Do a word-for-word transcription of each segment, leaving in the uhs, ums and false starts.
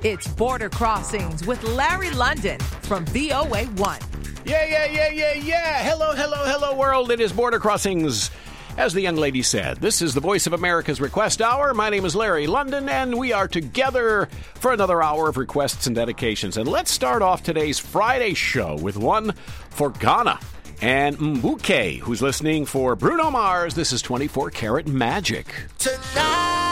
It's Border Crossings with Larry London from V O A one. Yeah, yeah, yeah, yeah, yeah. Hello, hello, hello, world. It is Border Crossings. As the young lady said, this is the Voice of America's Request Hour. My name is Larry London, and we are together for another hour of requests and dedications. And let's start off today's Friday show with one for Ghana and Mbuke, who's listening for Bruno Mars. This is twenty-four Karat Magic. Tonight.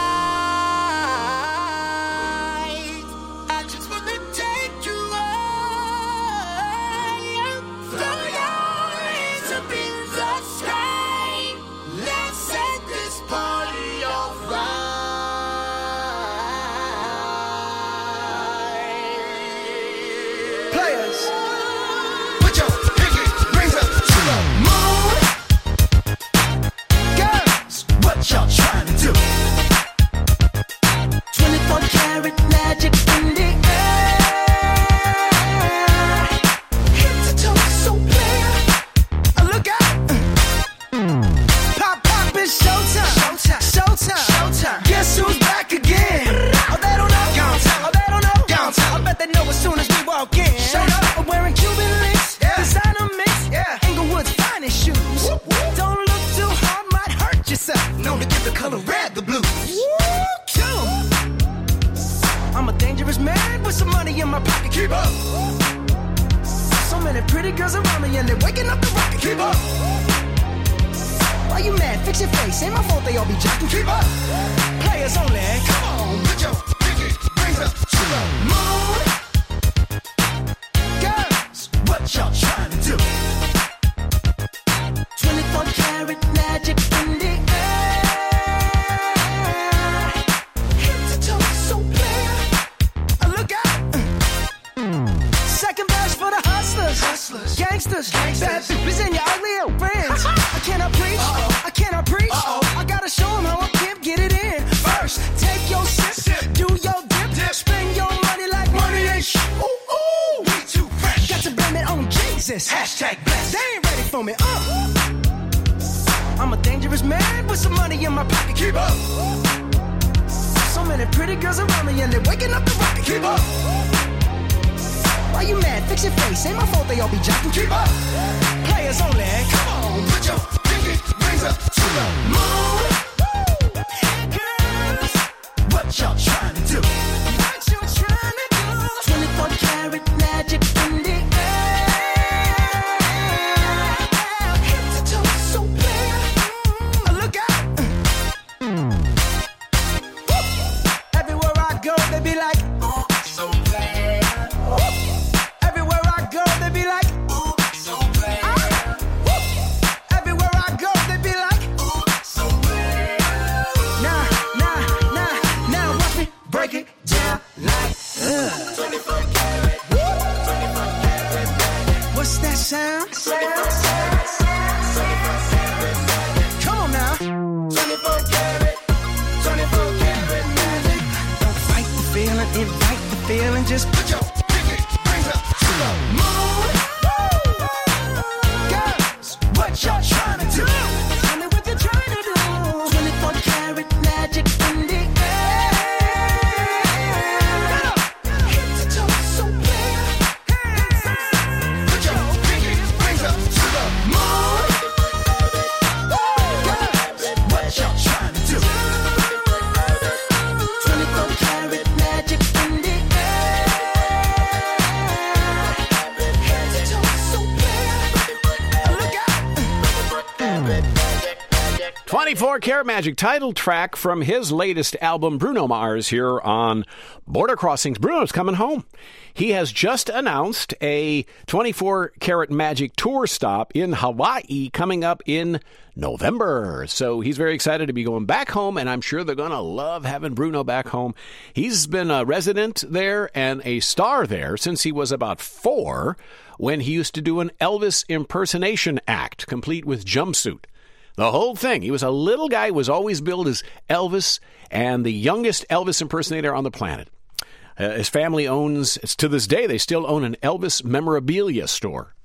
twenty-four Karat Magic, title track from his latest album, Bruno Mars, here on Border Crossings. Bruno's coming home. He has just announced a twenty-four Karat Magic tour stop in Hawaii coming up in November. So he's very excited to be going back home, and I'm sure they're going to love having Bruno back home. He's been a resident there and a star there since he was about four, when he used to do an Elvis impersonation act, complete with jumpsuit. The whole thing. He was a little guy, was always billed as Elvis, and the youngest Elvis impersonator on the planet. Uh, his family owns, it's to this day, they still own an Elvis memorabilia store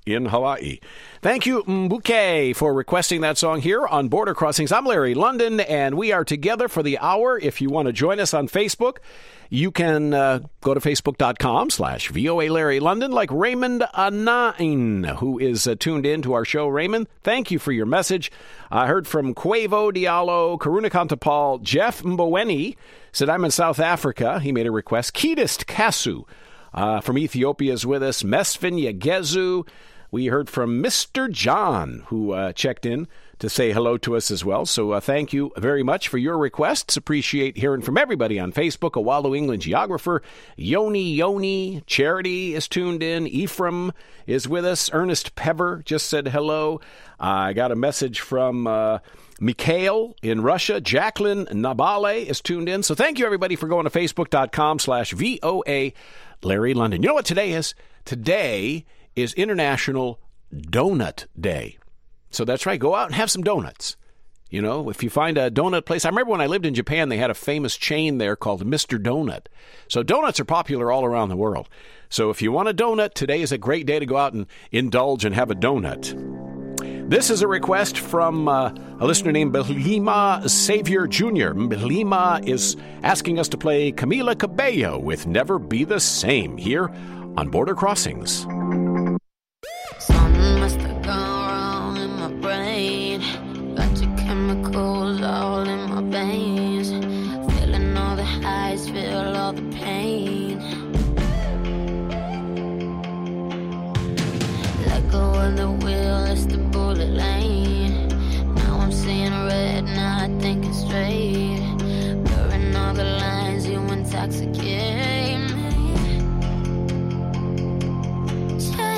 in Hawaii. Thank you, Mbuke, for requesting that song here on Border Crossings. I'm Larry London, and we are together for the hour. If you want to join us on Facebook, you can uh, go to facebook.com slash VOA Larry London, like Raymond Anain, who is uh, tuned in to our show. Raymond, thank you for your message. I heard from Quavo Diallo, Karuna Kantapal, Jeff Mboweni, said I'm in South Africa. He made a request. Kedist Kasu uh, from Ethiopia is with us. Mesfin Yegezu. We heard from Mister John, who uh, checked in to say hello to us as well. So uh, thank you very much for your requests. Appreciate hearing from everybody on Facebook. A Waldo England geographer. Yoni Yoni. Charity is tuned in. Ephraim is with us. Ernest Pever just said hello. Uh, I got a message from uh, Mikhail in Russia. Jacqueline Nabale is tuned in. So thank you, everybody, for going to facebook.com slash VOA Larry London. You know what today is? Today is International Donut Day. So that's right. Go out and have some donuts. You know, if you find a donut place. I remember when I lived in Japan, they had a famous chain there called Mister Donut. So donuts are popular all around the world. So if you want a donut, today is a great day to go out and indulge and have a donut. This is a request from uh, a listener named Belima Savior Junior Belima is asking us to play Camila Cabello with Never Be the Same here on Border Crossings. Something must have gone wrong in my brain. Got your chemicals all in my veins. Feeling all the highs, feel all the pain. Let go of the wheel, it's the bullet lane. Now I'm seeing red, not thinking straight. Blurring all the lines, you intoxicate me.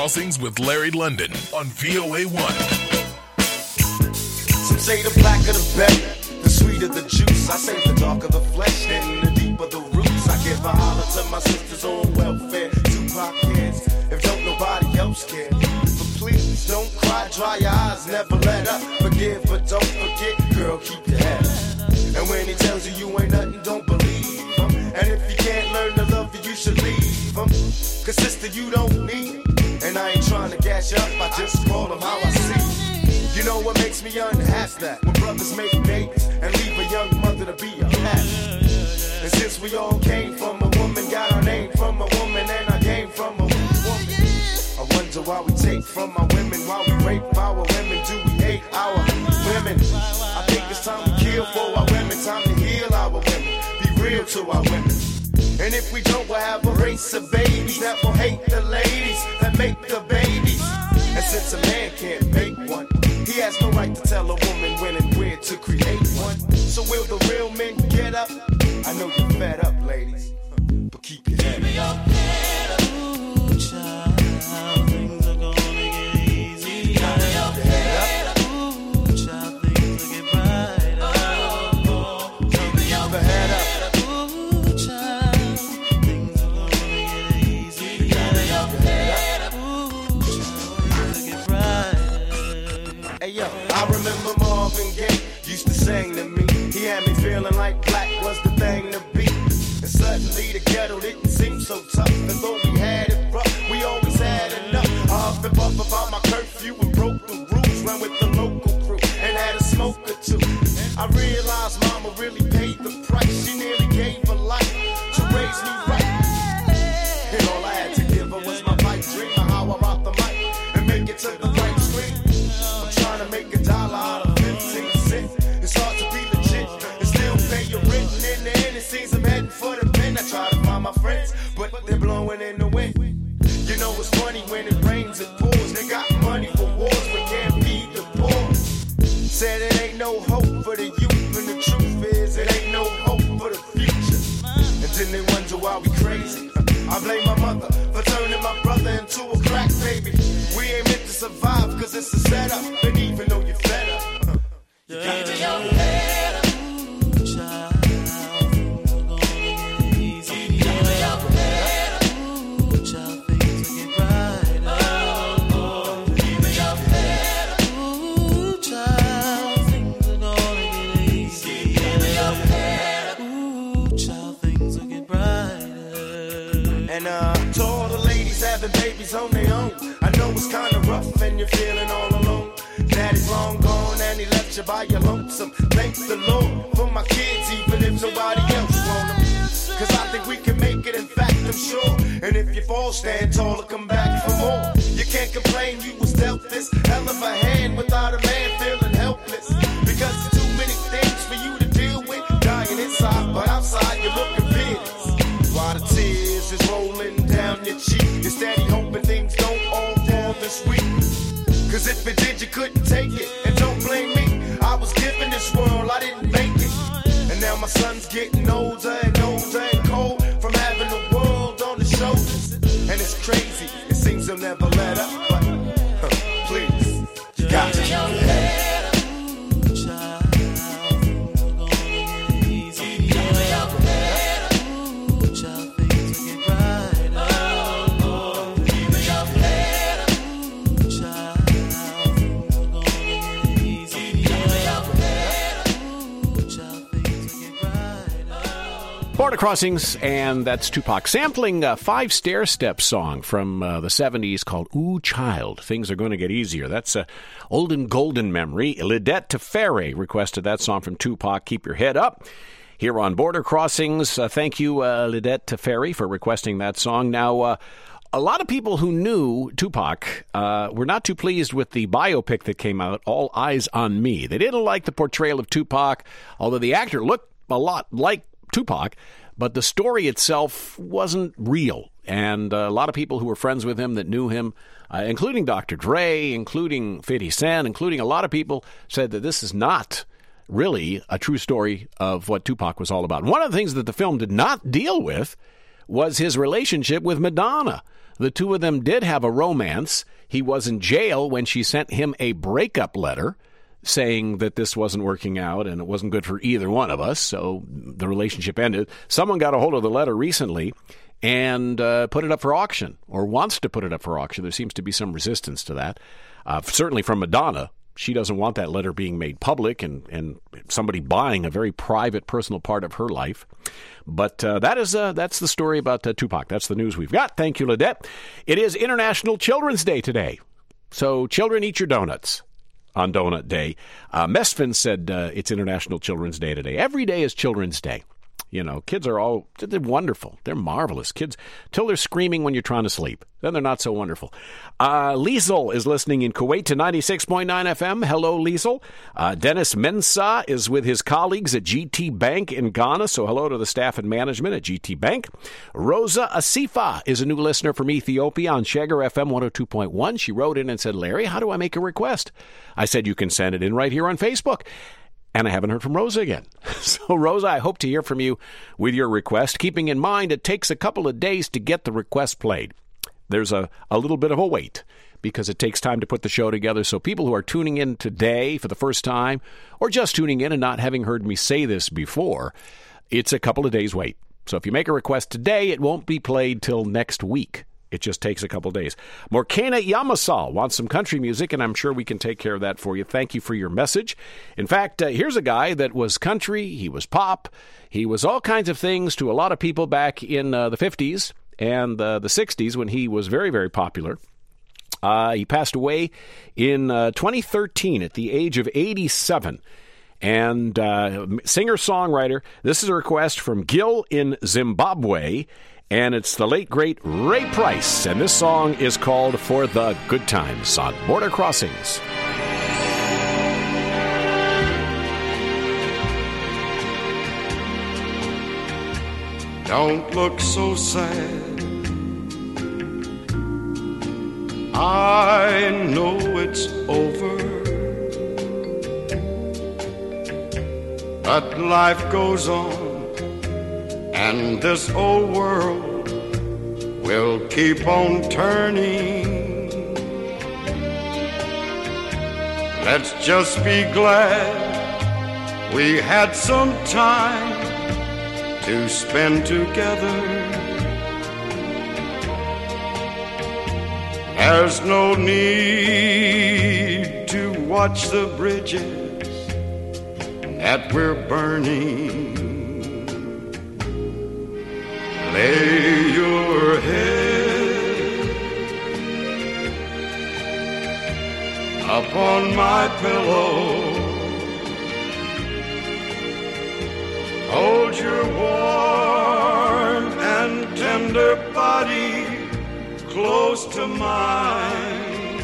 Crossings with Larry London on V O A one. Some say the blacker the better, the sweeter the juice. I say the darker the flesh, then the deeper the roots. I give a holler to my sisters on welfare. Tupac kids, if don't nobody else care. But please don't cry, dry your eyes, never let up. Forgive, but don't forget, girl, keep your head up. And when he tells you you ain't nothing, don't believe him. And if you can't learn to love you, you should leave him. Cause sister, you don't need him. And I ain't trying to gas you up, I just call him how I see. You know what makes me unhappy? That when brothers make babies and leave a young mother to be a cat. And since we all came from a woman, got our name from a woman, and I came from a woman. I wonder why we take from our women, why we rape our women, do we hate our women? I think it's time to kill for our women, time to heal our women, be real to our women. And if we don't, we'll have a race of babies that will hate the ladies that make the babies. And since a man can't make one, he has no right to tell a woman when and where to create one. So will the real men get up? I know you're fed up, ladies, but keep your head up. Ooh, child, things are gonna get easy. Keep your head up. Ooh, child, things will get brighter. Oh, keep your head up. Ooh, child, things are gonna get easy. Keep your head up. Ooh, child, things will get brighter. Hey yo, I remember Marvin Gaye used to sing to me. He had me feeling like black was the thing to be. And suddenly the ghetto didn't seem so tough. And though we had it rough, we always had enough. I huffed and puffed about my curfew and broke the rules. Ran with the local crew and had a smoke or two. I realized mama really paid the price. She nearly gave her life to raise me right. And all I had to give her was my pipe dream of how I rock the mic and make it to the right screen. I'm trying to make a dollar out of fifteen cents. It's hard to be legit and still pay your rent. And in the end, it seems I'm heading for the pen. I try to find my friends, but they're blowing in the wind. You know it's funny when it rains, it pours. They got money for wars, but can't feed the poor. Said it ain't no hope for the youth, and the truth is it ain't no hope for the future. And then they wonder why we crazy. I blame my mother for turning my brother into a crack baby. We ain't meant to survive cause it's a setup. And even though you're fed up, you got to keep your head up. Ooh, child, things are gonna get easy. Keep your head up. Ooh, child, things will get brighter. Oh, keep your head up. Ooh, child, things are gonna get easy. Keep your head up. Ooh, child, things will get brighter. And uh, to all the ladies having babies on their own, I know it's kinda rough and you're feeling all alone. Daddy's long gone and he left you by your lonesome. Thank the Lord for my kids, even if nobody else want them. Cause I think we can make it, in fact I'm sure. And if you fall, stand tall and come back for more. You can't complain you was dealt this hell of a hand without a man feeling helpless. Because there's too many things for you to deal with. Dying inside, but outside you're looking fearless. While the tears is rolling down your cheek, you're steady hoping things don't all fall this week. Cause if it did, you couldn't take it. And don't blame me, I was given this world, I didn't make it. And now my son's getting older and older and cold from having the world on his shoulders. And it's crazy, it seems he'll never let up. But, huh, please, you got to keep your head up. Border Crossings, and that's Tupac sampling a Five Stairstep song from uh, the seventies called Ooh Child, Things Are Going to Get Easier. That's a old and golden memory. Lidette Teferi requested that song from Tupac, Keep Your Head Up, here on Border Crossings. Uh, thank you, uh, Lidette Teferi, for requesting that song. Now, uh, a lot of people who knew Tupac uh, were not too pleased with the biopic that came out, All Eyes on Me. They didn't like the portrayal of Tupac, although the actor looked a lot like Tupac, but the story itself wasn't real. And uh, a lot of people who were friends with him that knew him, uh, including Doctor Dre, including fifty Cent, including a lot of people, said that this is not really a true story of what Tupac was all about. And one of the things that the film did not deal with was his relationship with Madonna. The two of them did have a romance. He was in jail when she sent him a breakup letter saying that this wasn't working out and it wasn't good for either one of us, so the relationship ended. Someone got a hold of the letter recently and uh, put it up for auction, or wants to put it up for auction. There seems to be some resistance to that, uh, certainly from Madonna. She doesn't want that letter being made public and, and somebody buying a very private, personal part of her life. But uh, that is uh, that's the story about uh, Tupac. That's the news we've got. Thank you, Ledette. It is International Children's Day today. So children, eat your donuts on Donut Day. Uh, Mesfin said uh, it's International Children's Day today. Every day is Children's Day. You know, kids are all, they're wonderful. They're marvelous. Kids, till they're screaming when you're trying to sleep. Then they're not so wonderful. Uh, Liesel is listening in Kuwait to ninety-six point nine F M. Hello, Liesel. Uh, Dennis Mensah is with his colleagues at G T Bank in Ghana, so hello to the staff and management at G T Bank. Rosa Asifa is a new listener from Ethiopia on Shagar F M one oh two point one. She wrote in and said, Larry, how do I make a request? I said, you can send it in right here on Facebook. And I haven't heard from Rosa again. So, Rosa, I hope to hear from you with your request, keeping in mind it takes a couple of days to get the request played. There's a, a little bit of a wait because it takes time to put the show together. So people who are tuning in today for the first time or just tuning in and not having heard me say this before, it's a couple of days wait. So if you make a request today, it won't be played till next week. It just takes a couple days. Morkana Yamasal wants some country music, and I'm sure we can take care of that for you. Thank you for your message. In fact, uh, here's a guy that was country, he was pop, he was all kinds of things to a lot of people back in uh, the fifties and uh, the sixties when he was very, very popular. Uh, he passed away in uh, twenty thirteen at the age of eighty-seven. And uh, singer-songwriter, this is a request from Gil in Zimbabwe. And it's the late, great Ray Price. And this song is called For the Good Times on Border Crossings. Don't look so sad. I know it's over, but life goes on. And this old world will keep on turning. Let's just be glad we had some time to spend together. There's no need to watch the bridges that we're burning. Lay your head upon my pillow. Hold your warm and tender body close to mine.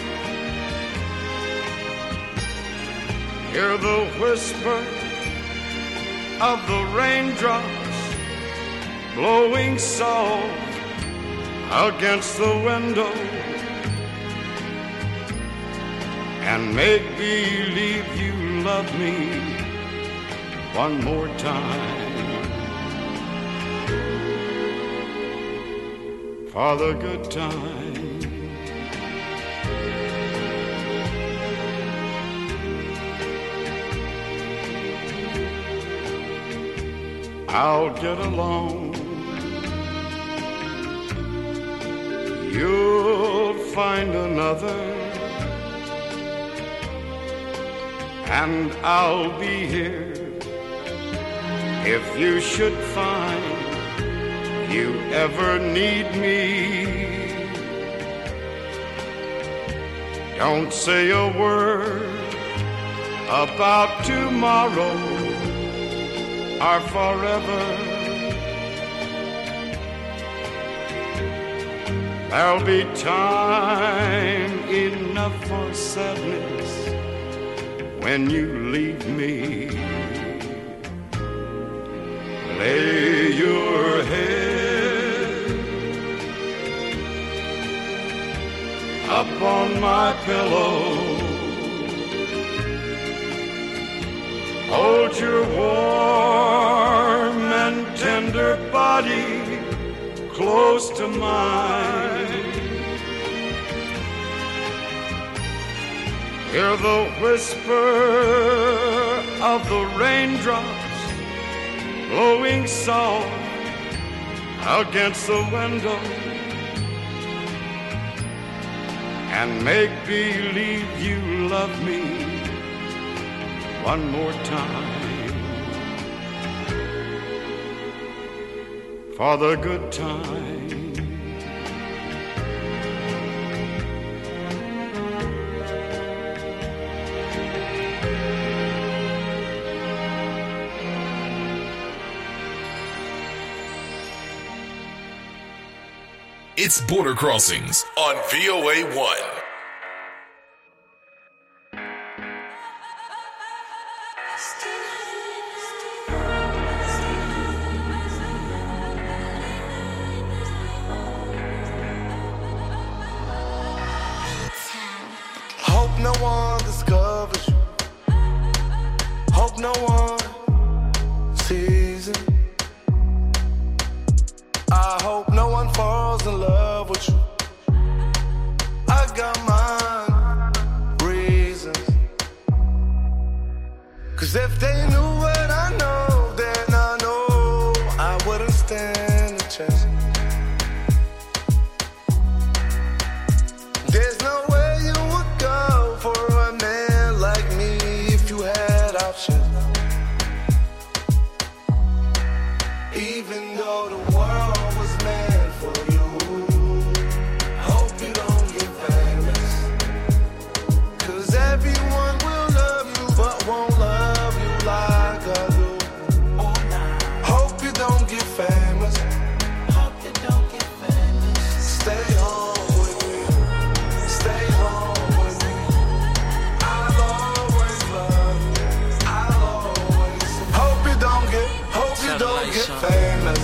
Hear the whisper of the raindrops blowing soft against the window, and make believe you love me one more time. For the good time. I'll get along. You'll find another, and I'll be here if you should find you ever need me. Don't say a word about tomorrow or forever. There'll be time enough for sadness when you leave me. Lay your head upon my pillow. Hold your warm and tender body close to mine. Hear the whisper of the raindrops blowing soft against the window, and make believe you love me one more time for the good time. It's Border Crossings on V O A one. Hope no one discovers you. Hope no one sees it. I hope no one falls in love with you. I got my reasons. Cause if they knew what I know, then I know I wouldn't stand a chance. There's no way you would go for a man like me if you had options. Even though the world was made for you, hope you don't get famous. Cause everyone will love you but won't love you like I do. Hope you don't get famous. Hope you don't get famous. Stay home with me. Stay home with me. I'll always love you. I'll always. Hope you don't get, hope you don't get famous.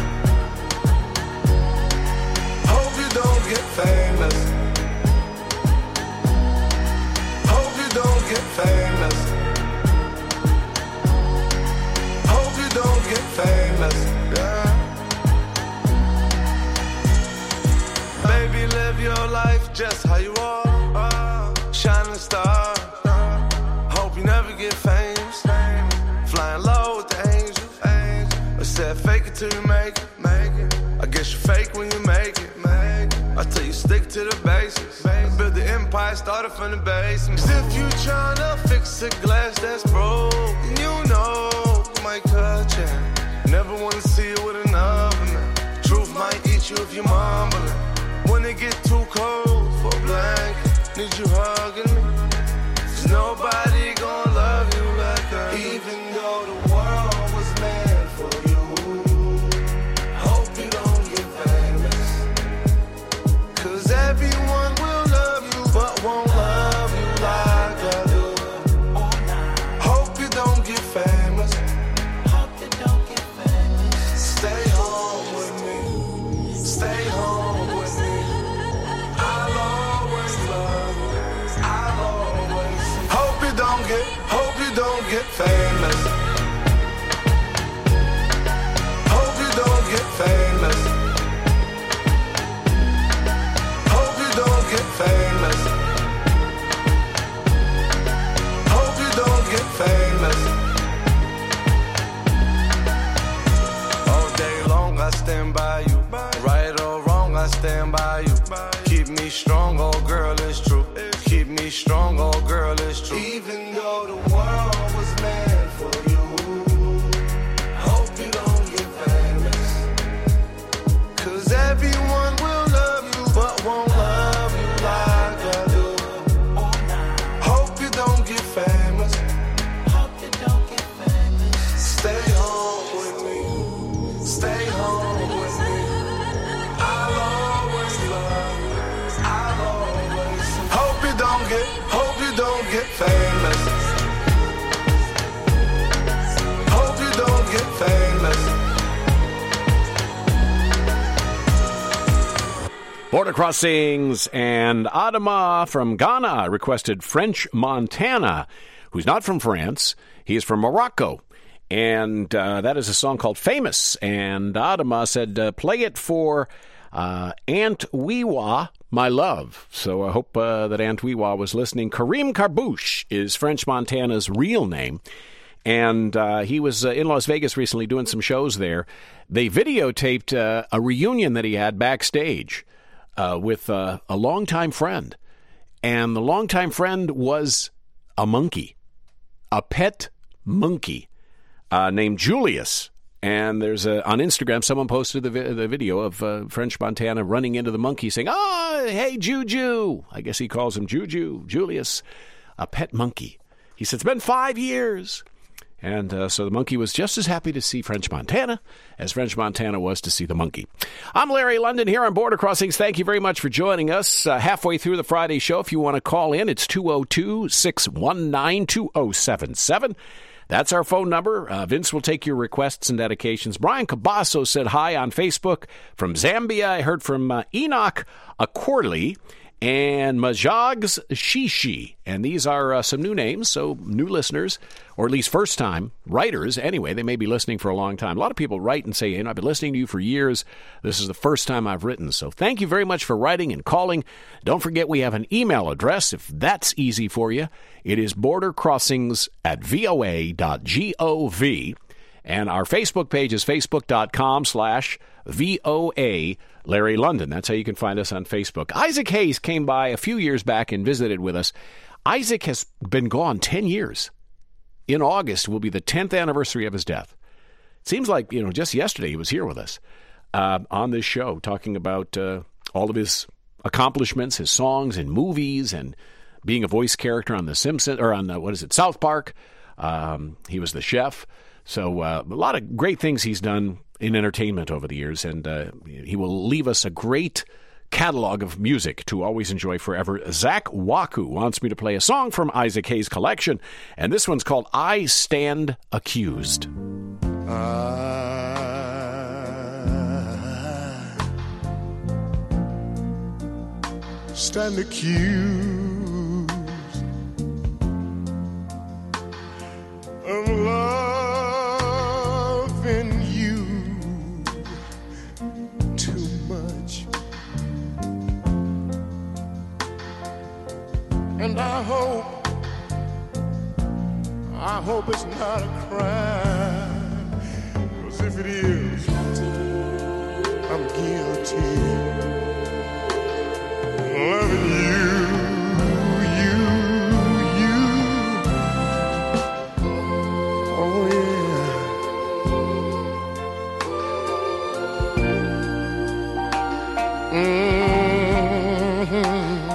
Hope you don't get famous. Hope you don't get famous. Hope you don't get famous. Yeah. Baby, live your life just how you are. Uh, shining star. Uh, hope you never get famous. Flying low with the angels. I said fake it till you make it. Make it. I guess you fake when you make it. Make it. I tell you stick to the basics. Build the empire, started from the basement. Cause if you tryna fix a glass that's broke, then you know it might cut you. Never wanna see you with another man. Truth might eat you if you mumbling. When it get too cold for a blanket, need you hugging me. Cause nobody gon' love you like I do. Even though the world was made for you, hope you don't get famous. Cause everyone will love you but won't love you like I do. Hope you don't get famous. Hope you don't get famous. Stay home with me. Stay home with me. I'll always love you. I'll always. Hope you don't get, hope you don't get famous. Hope you don't get famous. Hope you don't get famous. Hope you don't get famous. All day long I stand by you. Right or wrong I stand by you. Keep me strong, oh girl, it's true. Keep me strong, oh girl, it's true. Even though the world was made for you, hope you don't get famous. Cause everyone will love you but won't love you like I do. Hope you don't get famous. Hope you don't get famous. Stay home with me. Stay home with me. I'll always love you. I'll always. Hope you don't get, hope you don't get famous. Hope you don't get famous. Border Crossings and Adama from Ghana requested French Montana, who's not from France. He is from Morocco. And uh, that is a song called Famous. And Adama said, uh, play it for Uh, Aunt Weewa, my love. So I hope uh, that Aunt Weewa was listening. Kareem Carbouche is French Montana's real name. And uh, he was uh, in Las Vegas recently doing some shows there. They videotaped uh, a reunion that he had backstage uh, with uh, a longtime friend. And the longtime friend was a monkey, a pet monkey uh, named Julius. And there's a, on Instagram, someone posted the, vi- the video of uh, French Montana running into the monkey saying, "Oh, hey, Juju." I guess he calls him Juju, Julius, a pet monkey. He said, "It's been five years." And uh, so the monkey was just as happy to see French Montana as French Montana was to see the monkey. I'm Larry London here on Border Crossings. Thank you very much for joining us. Uh, halfway through the Friday show, if you want to call in, it's two oh two, six one nine, two oh seven seven. That's our phone number. Uh, Vince will take your requests and dedications. Brian Cabasso said hi on Facebook. From Zambia, I heard from uh, Enoch Akorli and Majags Shishi. And these are uh, some new names, so new listeners, or at least first-time writers. Anyway, they may be listening for a long time. A lot of people write and say, you know, I've been listening to you for years. This is the first time I've written. So thank you very much for writing and calling. Don't forget we have an email address, if that's easy for you. It is bordercrossings at voa dot gov. And our Facebook page is facebook.com slash VOA Larry London. That's how you can find us on Facebook. Isaac Hayes came by a few years back and visited with us. Isaac has been gone ten years. In August will be the tenth anniversary of his death. It seems like, you know, just yesterday he was here with us uh, on this show talking about uh, all of his accomplishments, his songs and movies, and being a voice character on The Simpsons, or on the, what is it, South Park. Um, he was the chef. So uh, a lot of great things he's done in entertainment over the years, and uh, he will leave us a great catalog of music to always enjoy forever. Zach Waku wants me to play a song from Isaac Hayes' collection, and this one's called I Stand Accused. I stand accused of loving you too much, and I hope, I hope it's not a crime, 'cause if it is, I'm guilty. Loving you, you, you. Oh yeah. Mm-hmm.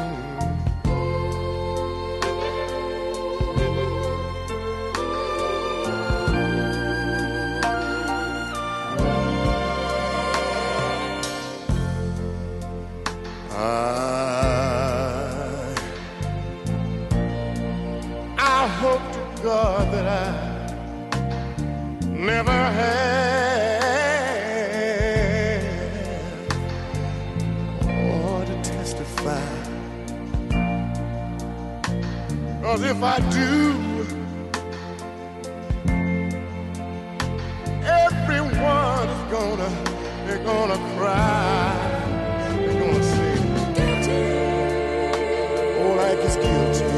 God, that I never had or to testify, 'cause if I do, everyone is gonna, they're gonna cry, they're gonna say, guilty, oh, like it's guilty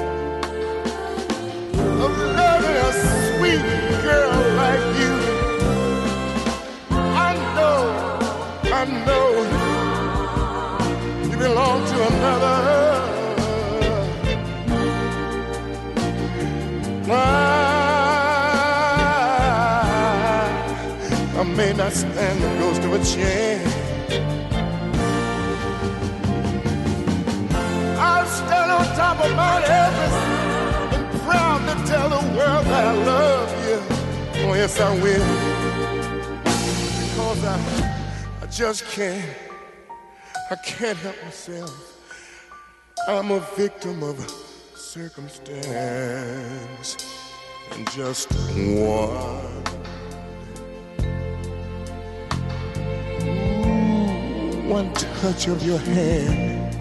of loving a sweet girl like you. I know, I know you belong to another. I, I may not stand the ghost of a chance. I'll stand on top of Mount Everest, proud to tell the world that I love you. Oh yes, I will. Because I, I just can't, I can't help myself. I'm a victim of circumstance, and just one, ooh, one touch of your hand.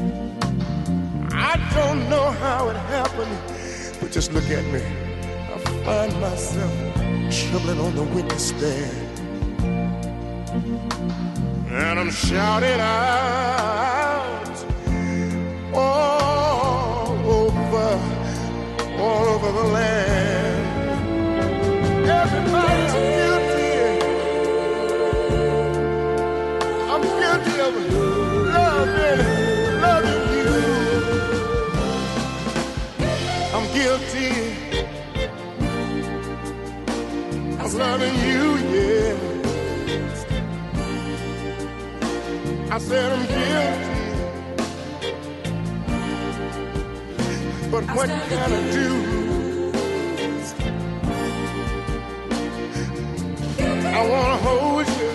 I don't know how it happened, but just look at me. I find myself trembling on the witness stand. and I'm shouting out all over, all over the land. Everybody's guilty. I'm guilty of loving, loving you. I'm guilty of loving you, yeah. I said I'm guilty, but what can I do? I wanna hold you,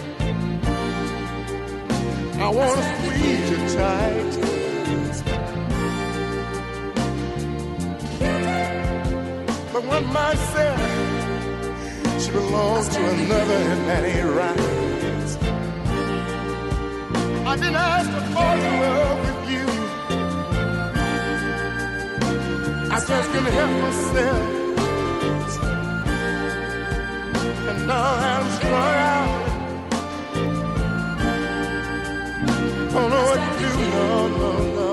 I wanna squeeze you tight, but one might say she belongs to another, and that ain't right. I didn't ask to fall in love with you. I just couldn't help myself. And now I'm strung out. Don't know what to do, no, no, no.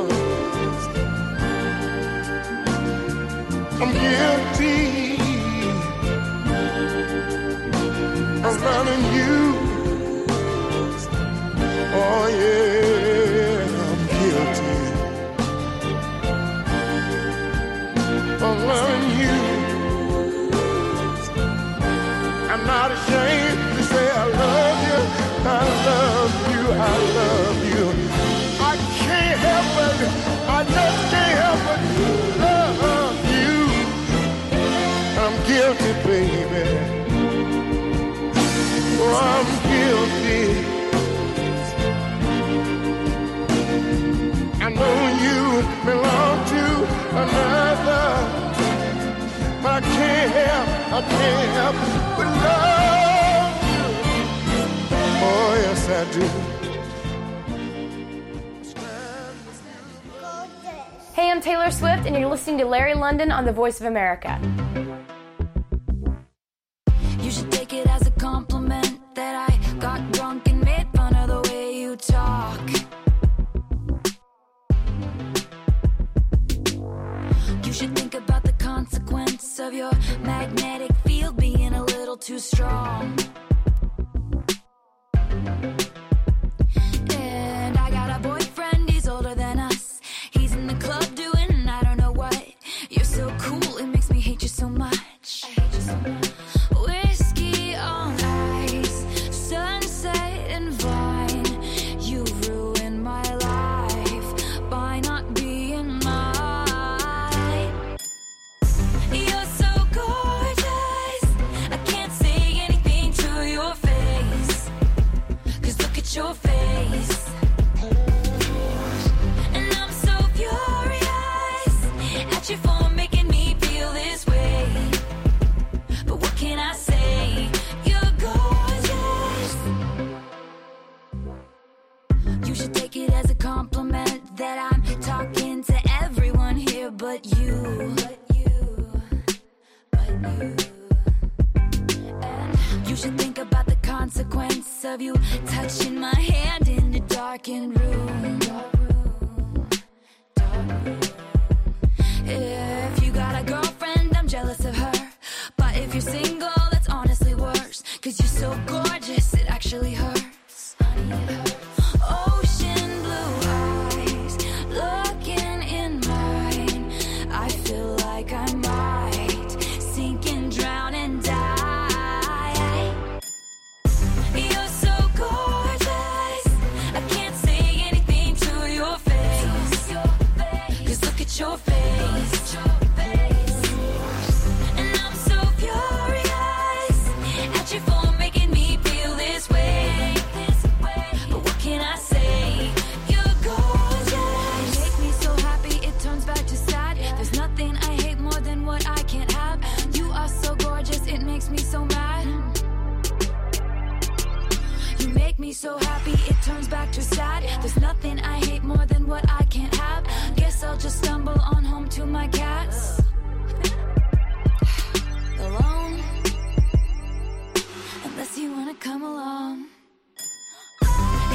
I'm guilty of loving you. Oh yeah, I'm guilty of loving you. I'm not ashamed to say I love you, I love you, I love you. I can't help it, I just can't help it, love you. I'm guilty, baby. Oh, I'm guilty. I know you belong to another, but I can't help, I can't help but love you. Oh, yes, I do. Hey, I'm Taylor Swift, and you're listening to Larry London on The Voice of America. You should take it as a compliment that I got drunk and made fun of the way you talk. You should think about the consequence of your magnetic field being a little too strong. And I got a boyfriend, he's older than us. He's in the club doing I don't know what. You're so cool, it makes me hate you so much. I hate you so much. Whiskey on ice, sunset and vine. You ruined my life by not being mine. You're so gorgeous, I can't say anything to your face. Cause look at your face. And I'm so furious at you for making me feel this way. But what can I say? You're gorgeous. You should take it as a compliment that I'm talking to everyone here but you. But you. But you. And you should think about the consequence of you touching my hand in a darkened room. Dark room. Dark room. If you got a girlfriend, I'm jealous of her. But if you're single, that's honestly worse. Cause you're so gorgeous, it actually hurts. Honey, it hurts. Ocean blue eyes, looking in mine. I feel like I might sink and drown and die. You're so gorgeous, I can't say anything to your face. Cause look at your face. And I'm so furious at you for making me feel this way. But what can I say? You're gorgeous. You make me so happy it turns back to sad. There's nothing I hate more than what I can't have. You are so gorgeous, it makes me so mad. You make me so happy it turns back to sad. There's nothing I hate more than what I can't have. Guess I'll just stumble on home to my cats. Alone, unless you wanna come along.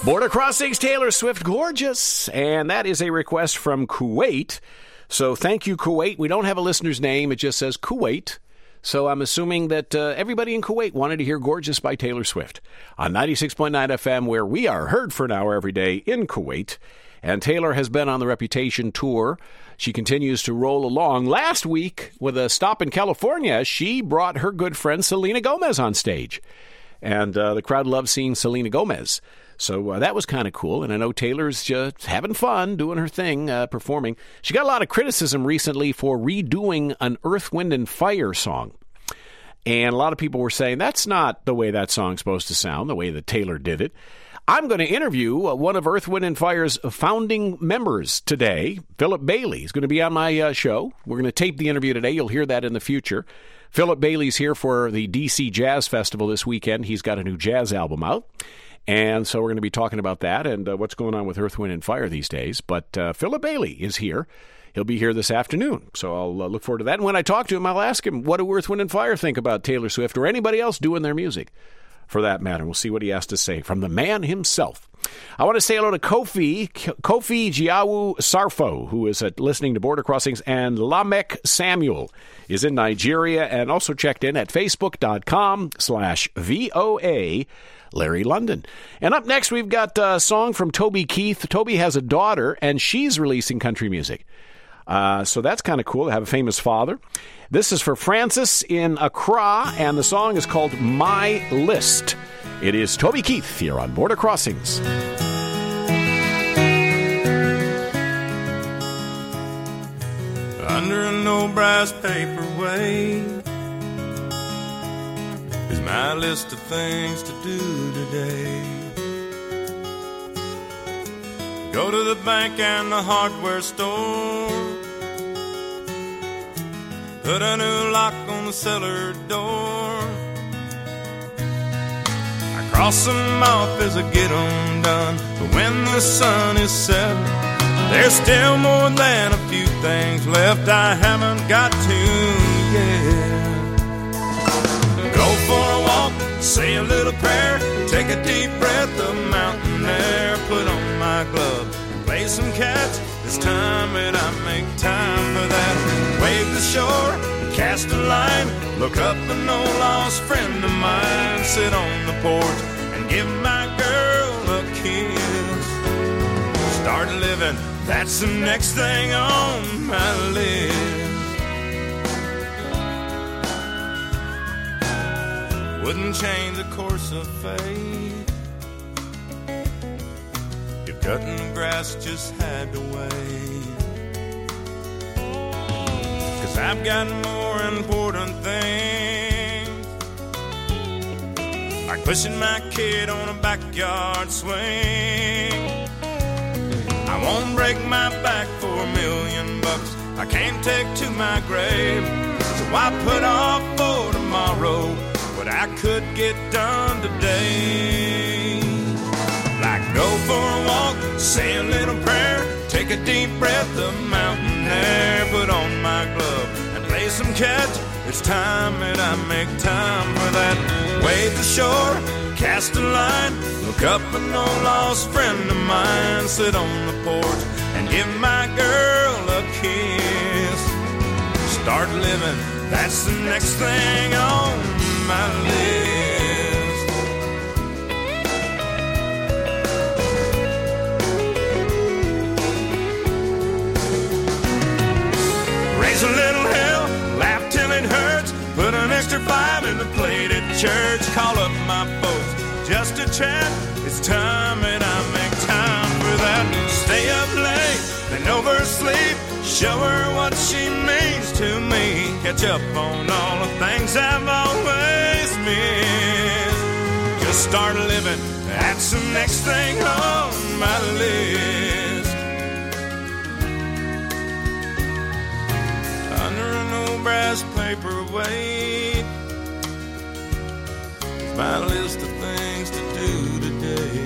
Border Crossings, Taylor Swift, gorgeous. And that is a request from Kuwait. So thank you, Kuwait. We don't have a listener's name. It just says Kuwait. So I'm assuming that uh, everybody in Kuwait wanted to hear Gorgeous by Taylor Swift on ninety-six point nine F M, where we are heard for an hour every day in Kuwait. And Taylor has been on the Reputation tour. She continues to roll along. Last week, with a stop in California, she brought her good friend Selena Gomez on stage. And uh, the crowd loved seeing Selena Gomez. So uh, that was kind of cool, and I know Taylor's just having fun doing her thing, uh, performing. She got a lot of criticism recently for redoing an Earth, Wind, and Fire song. And a lot of people were saying, that's not the way that song's supposed to sound, the way that Taylor did it. I'm going to interview uh, one of Earth, Wind, and Fire's founding members today, Philip Bailey. He's going to be on my uh, show. We're going to tape the interview today. You'll hear that in the future. Philip Bailey's here for the D C Jazz Festival this weekend. He's got a new jazz album out. And so we're going to be talking about that and uh, what's going on with Earth, Wind, and Fire these days. But uh, Philip Bailey is here. He'll be here this afternoon. So I'll uh, look forward to that. And when I talk to him, I'll ask him, what do Earth, Wind, and Fire think about Taylor Swift or anybody else doing their music, for that matter? We'll see what he has to say from the man himself. I want to say hello to Kofi, Kofi Giawu Sarfo, who is uh, listening to Border Crossings, and Lamek Samuel is in Nigeria and also checked in at facebook.com slash VOA Larry London. And up next, we've got a song from Toby Keith. Toby has a daughter, and she's releasing country music. Uh, so that's kind of cool to have a famous father. This is for Francis in Accra, and the song is called My List. It is Toby Keith here on Border Crossings. Under an old brass paperweight is my list of things to do today. Go to the bank and the hardware store, put a new lock on the cellar door. I cross them off as I get them done, but when the sun is set, there's still more than a few things left I haven't got to yet. Go for a walk, say a little prayer, take a deep breath of mountain air, put on my glove and play some catch. It's time that I make time for that. Wave the shore, cast a line, look up an old lost friend of mine, sit on the porch and give my girl a kiss. Start living, that's the next thing on my list. Wouldn't change the course of fate if cutting the grass just had to wait. 'Cause I've got more important things, like pushing my kid on a backyard swing. I won't break my back for a million bucks I can't take to my grave. So I put off for tomorrow what I could get done today. Like go for a walk, say a little prayer, take a deep breath of mountain air, put on my glove and play some catch. It's time that I make time for that. Wave the shore, cast a line, look up an old lost friend of mine, sit on the porch and give my girl a kiss. Start living, that's the next thing on my list. Raise a little hell, laugh till it hurts, put an extra five in the plate at church, call up my folks just to chat. It's time that I make time for that. Stay up late, then oversleep, show her what she means to me, catch up on all the things I've always missed. Just start living, that's the next thing on my list. Under an old brass paperweight, my list of things to do today.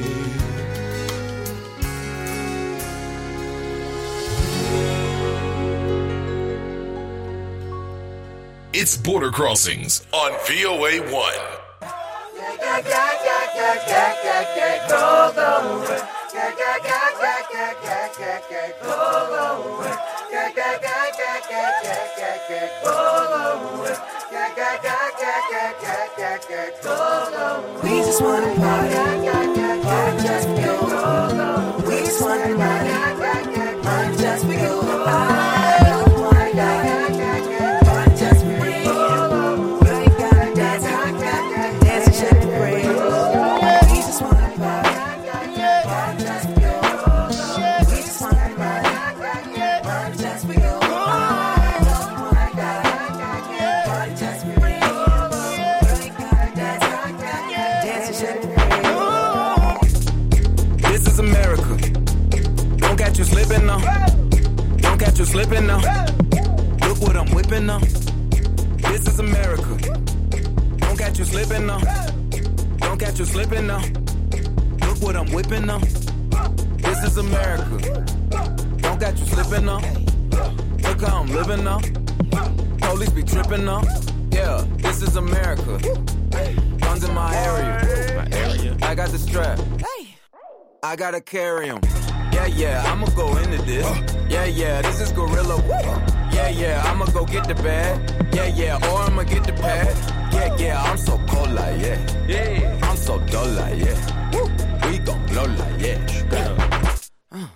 It's Border Crossings on V O A one. Yeah, yeah, yeah, yeah. We just wanna party, party just for you. We just wanna party, party just for you. I don't wanna die, party just for me. We ain't gotta dance, dance and shake the brain. We just wanna party, party just for you. We just wanna party, party just for you. I don't wanna die, party just for me. We ain't gotta dance, dance and shake the brain. This is America. Don't catch you slipping now. Don't catch you slipping now. Look what I'm whipping now. This is America. Don't catch you slipping now. Don't catch you slipping now. Look what I'm whipping now. This is America. Don't catch you slipping now. Look how I'm living now. Police be tripping now. Yeah, this is America. Guns in my area. My area. I got the strap. I gotta carry 'em. Yeah, yeah, I'ma go into this. Yeah, yeah, this is gorilla. Yeah, yeah, I'ma go get the bag. Yeah, yeah, or I'ma get the pad. Yeah, yeah, I'm so cold like yeah. Yeah, I'm so dull like yeah. We gon' blow like yeah. Uh.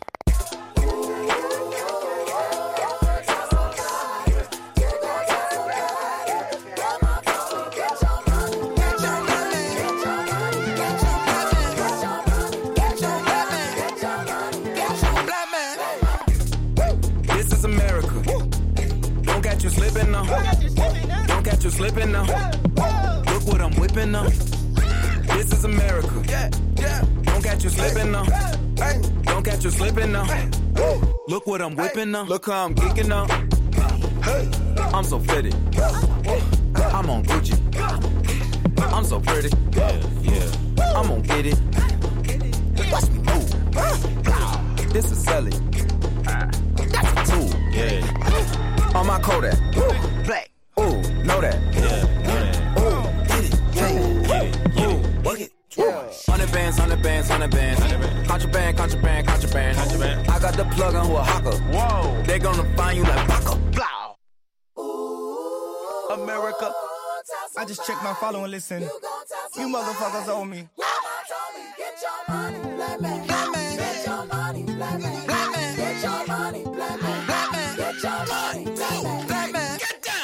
This is America. Don't catch you slipping now. Don't catch you slipping now. Look what I'm whipping now. This is America. Yeah, yeah. Don't catch you slipping now. Don't catch you slipping now. Look what I'm whipping now. Look how I'm geeking now. I'm so fitted. I'm on Gucci. I'm so pretty. Yeah, yeah. I'm gonna get it. Watch me move. This is Sally. That's a tool. Yeah. On my Kodak. Black. Ooh, know that. Yeah, know that. Ooh, get it. Yeah, get it. Ooh, work it. Hundred bands, hundred bands, hundred bands. Contraband, contraband, contraband, contraband. I got the plug on who a hawker. Whoa. They gonna find you like Baca. Blah. America. I just checked my follow and listen. You motherfuckers owe me. Get your money, black man. Black man. Get your money, black man. Black man. Get your money, black man. Black man. Get your money, black man. Black man. Get down.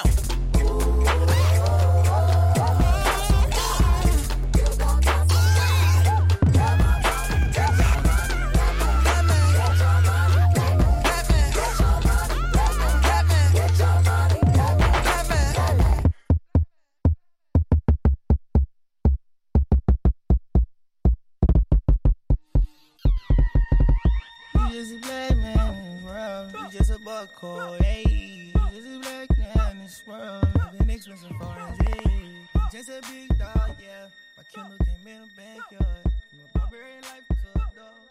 Just a black man in this world. You just a buck cold, hey. You just a black man in this world. Living expensive foreign, hey. Just a big dog, yeah. My Kindle came in the backyard. From a barbarian life to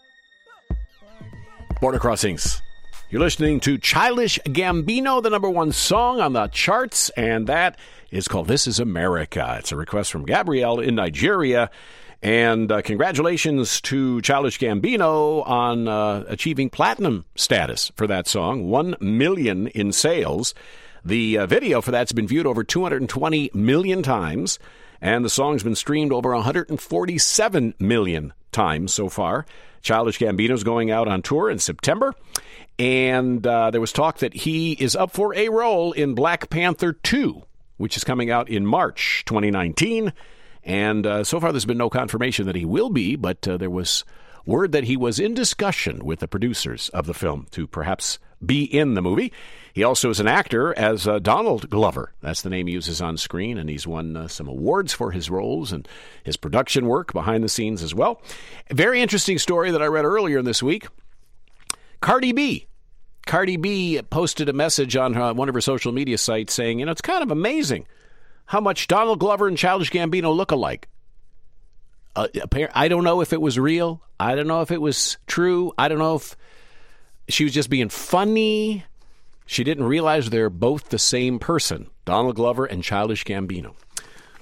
a dog. Border Crossings. You're listening to Childish Gambino, the number one song on the charts, and that is called This Is America. It's a request from Gabrielle in Nigeria. And uh, congratulations to Childish Gambino on uh, achieving platinum status for that song, one million in sales. The uh, video for that's been viewed over two hundred twenty million times, and the song's been streamed over one hundred forty-seven million times so far. Childish Gambino's going out on tour in September, and uh, there was talk that he is up for a role in Black Panther two, which is coming out in March twenty nineteen. And uh, so far, there's been no confirmation that he will be, but uh, there was word that he was in discussion with the producers of the film to perhaps be in the movie. He also is an actor as uh, Donald Glover. That's the name he uses on screen, and he's won uh, some awards for his roles and his production work behind the scenes as well. A very interesting story that I read earlier this week. Cardi B. Cardi B posted a message on her, one of her social media sites saying, you know, it's kind of amazing how much Donald Glover and Childish Gambino look alike. Uh, I don't know if it was real. I don't know if it was true. I don't know if she was just being funny. She didn't realize they're both the same person, Donald Glover and Childish Gambino.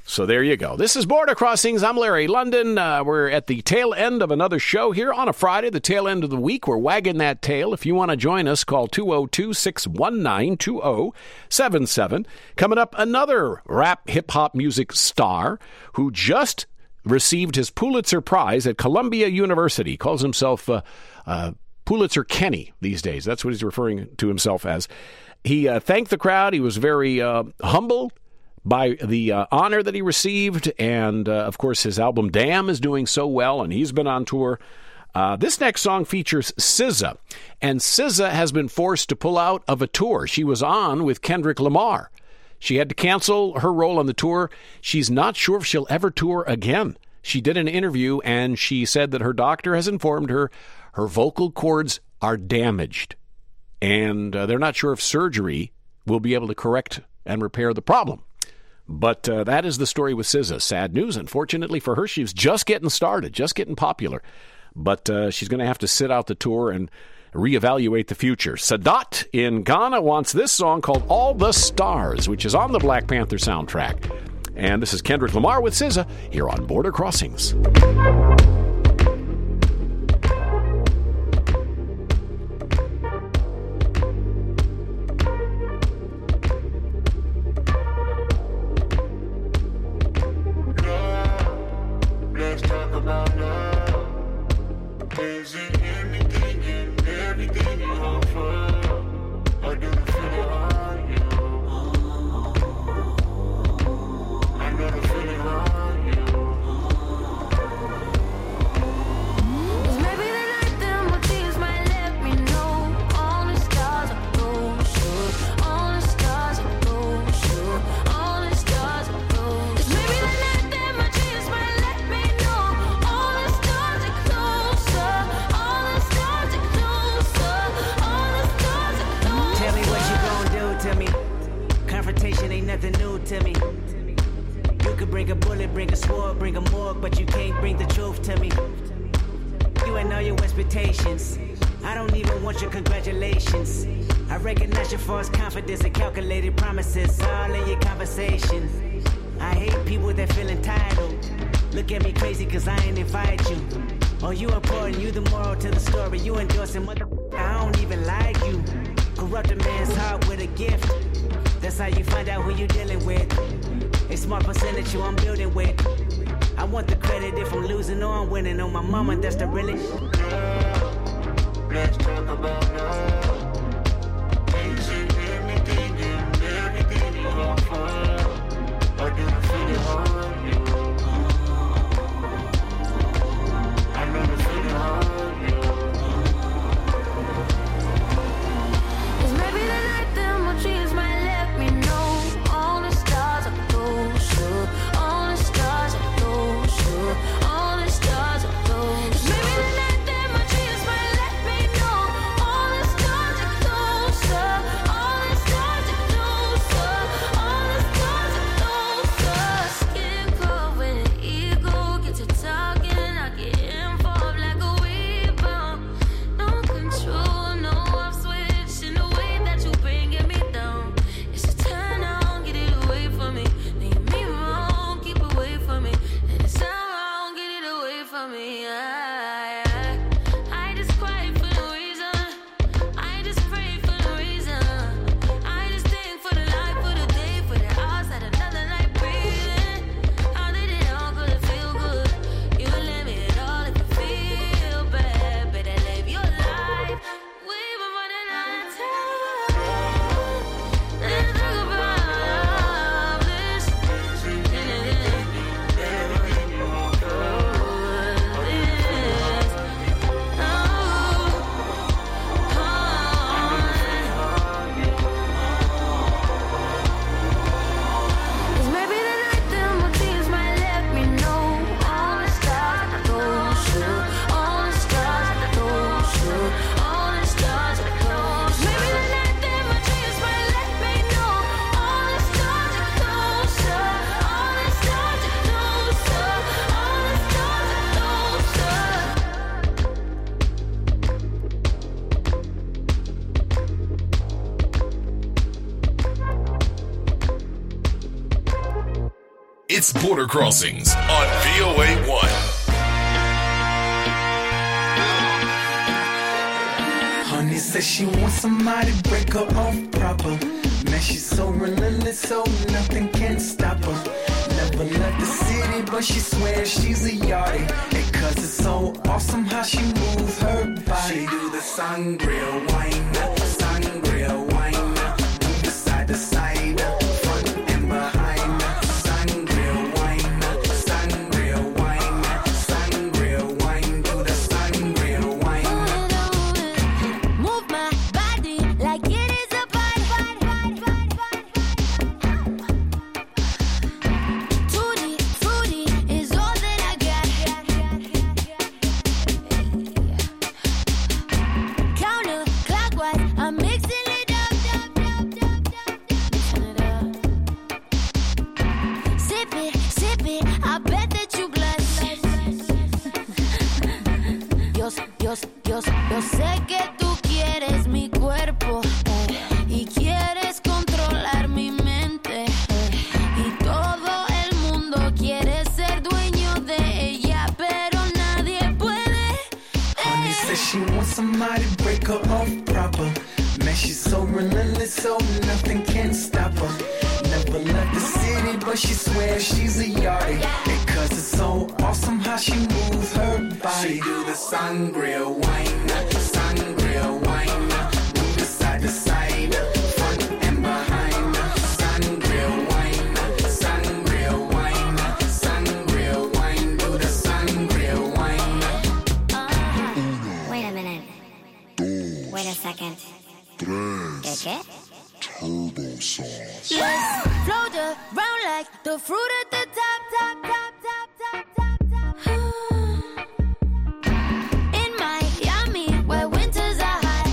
So there you go. This is Border Crossings. I'm Larry London. Uh, we're at the tail end of another show here on a Friday, the tail end of the week. We're wagging that tail. If you want to join us, call two oh two, six one nine, two oh seven seven. Coming up, another rap hip-hop music star who just received his Pulitzer Prize at Columbia University. He calls himself uh, uh, Pulitzer Kenny these days. That's what he's referring to himself as. He uh, thanked the crowd. He was very uh, humble by the uh, honor that he received. And, uh, of course, his album Damn is doing so well, and he's been on tour. Uh, this next song features S Z A, and S Z A has been forced to pull out of a tour. She was on with Kendrick Lamar. She had to cancel her role on the tour. She's not sure if she'll ever tour again. She did an interview, and she said that her doctor has informed her her vocal cords are damaged, and uh, they're not sure if surgery will be able to correct and repair the problem. But uh, that is the story with S Z A. Sad news, unfortunately for her. She was just getting started, just getting popular. But uh, she's going to have to sit out the tour and reevaluate the future. Sadat in Ghana wants this song called All the Stars, which is on the Black Panther soundtrack. And this is Kendrick Lamar with S Z A here on Border Crossings. Let's talk about love. Is it anything and everything you offer? Or do you feel it on you? I know the feeling on you. Maybe the night that my tears might let me know. All the stars are closer. All the stars are closer. All the stars are closer. Maybe the night that my tears might let me know. All the stars are closer. All the stars are closer. All the stars are closer. Tell me what you gon' do to me. Confrontation ain't nothing new to me. You could bring a bullet, bring a sword, bring a morgue, but you can't bring the truth to me. You ain't know your expectations. I don't even want your congratulations. I recognize your false confidence and calculated promises all in your conversation. I hate people that feel entitled. Look at me crazy cause I ain't invite you. Oh, you important, you the moral to the story. You endorsing mother, I don't even like you. Corrupt a man's heart with a gift. That's how you find out who you dealing with. A smart percentage you I'm building with. I want the credit if I'm losing or I'm winning. On my mama, that's the realest. Let's talk about love. Is it anything and everything you offer? Or do you feel it on you? I know the feeling on you. Maybe the night that my tears might let me know. All the stars are closer. All the stars are closer. All the stars are closer. Maybe the night that my tears might let me know. All It's Border Crossings on V O A one. Honey says she wants somebody to break her off proper. Man, she's so relentless, so nothing can stop her. Never left the city, but she swears she's a yardie. And cause it's so awesome how she moves her body. She do the sangria wine, sangria wine, move side to side, front and behind. Sangria wine, sangria wine, sangria wine, do the sangria wine. Move my body like it is a party. Tutti frutti is all that I got. Counterclockwise, I'm mixing it up, mixing it up. Sip it, sip it, I bet that you blush. Yo, yo, yo, yo sé que tú quieres mi cuerpo, eh, y quieres controlar mi mente, eh, y todo el mundo quiere ser dueño de ella, pero nadie puede. Honey says she wants somebody to break her off proper. Man, she's so relentless, so nothing can stop her. Never left the city, but she swears she's a yardie. And cause it's so awesome how she moves her body. She do the sangria wine, sangria wine, move it side to side, front and behind. Sangria wine, sangria wine, sangria wine, do the sangria wine. Wait a minute. Wait a second. ¿Qué, qué? Turbo sauce. Let's float around like the fruit at the top, top, top, top, top, top, top. In Miami, where winters are high.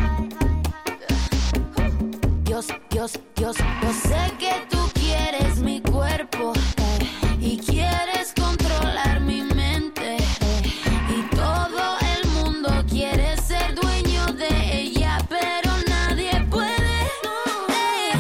Yo, yo, yo, yo sé que tú quieres mi cuerpo, eh, y quieres controlar mi mente, eh, y todo el mundo quiere ser dueño de ella, pero nadie puede. eh.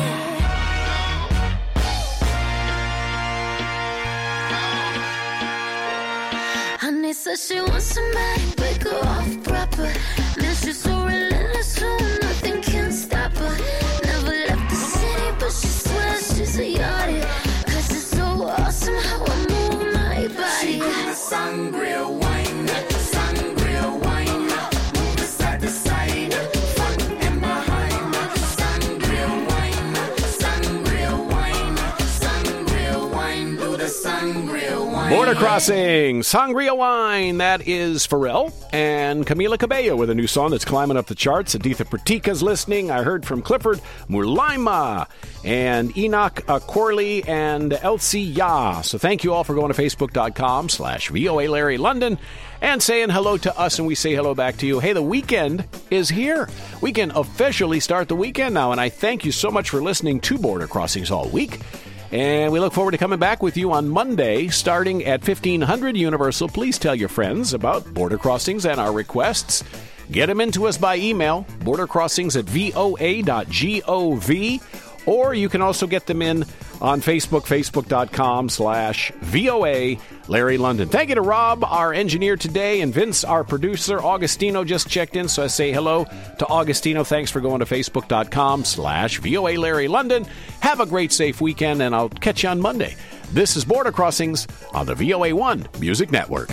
Honey says she wants somebody to break her off proper. Man, she's so relentless, so nothing can stop her. Never left the city, but she swears she's a yardie. Cause it's so awesome how I move my body. She do the sangria wine, sangria wine, move it side to side, front and behind. Sangria wine, sangria wine, sangria wine, do the sangria wine. Border Crossing, Sangria Wine. That is Pharrell and Camila Cabello with a new song that's climbing up the charts. Aditha Pratika's listening. I heard from Clifford Mulaima and Enoch uh, Corley and Elsie Ya. So thank you all for going to Facebook.com slash VOA Larry London and saying hello to us, and we say hello back to you. Hey, the weekend is here. We can officially start the weekend now, and I thank you so much for listening to Border Crossings all week. And we look forward to coming back with you on Monday, starting at fifteen hundred Universal. Please tell your friends about Border Crossings and our requests. Get them into us by email, bordercrossings at voa dot gov. Or you can also get them in on Facebook, facebook.com slash VOA Larry London. Thank you to Rob, our engineer today, and Vince, our producer. Augustino just checked in, so I say hello to Augustino. Thanks for going to facebook.com slash VOA Larry London. Have a great, safe weekend, and I'll catch you on Monday. This is Border Crossings on the V O A one Music Network.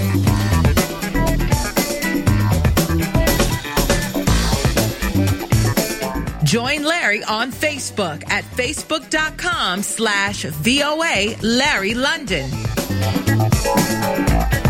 Join Larry on Facebook at facebook.com slash VOA Larry London.